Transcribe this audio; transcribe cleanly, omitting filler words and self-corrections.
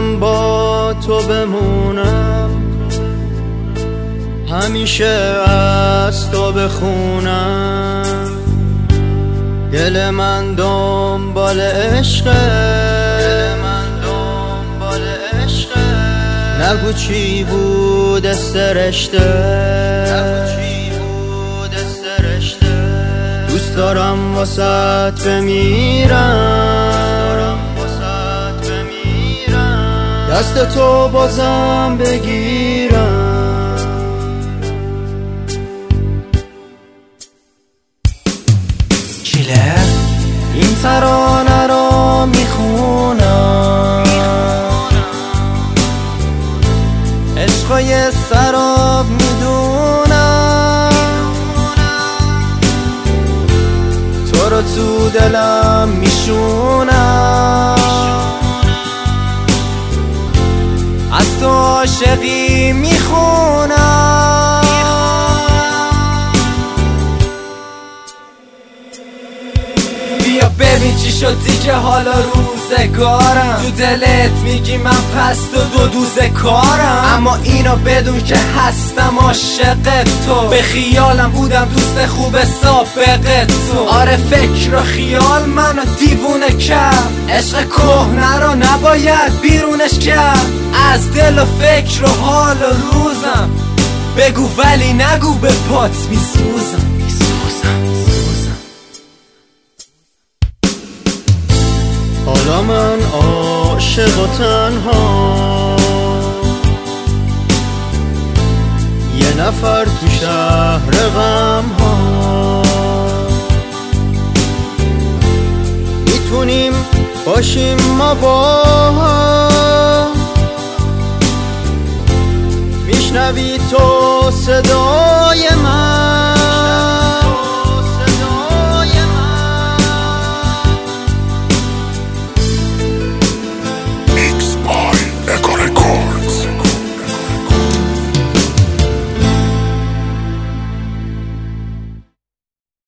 دلم با تو بمونم، همیشه از تو بخونم. دل من دنبال عشقه، نگو چی بود سرشته، دوست دارم واسط بمیرم، دست تو بازم بگیرم. کیلر این ترانه رو میخونم، عشقای سراب میدونم، تو رو تو دلم میشونم، از تو عاشقی میخونم. بیا ببین چی شد دیگه حالا روزگارم، تو دلت میگی من پست و دو دوزه کارم، اما اینو بدون که هستم عاشق تو، به خیالم بودم دوست خوب سابق تو. آره فکر و خیال منو دیوونه کرد، عشق کهنه رو نباید بیرونش کرد از دل و فکر و حال و روزم. بگو ولی نگو به پات میسوزم. حالا من عاشق و تنها، یه نفر تو شهر غم ها، میتونیم باشیم ما با هم، میشنوی تو صدای من،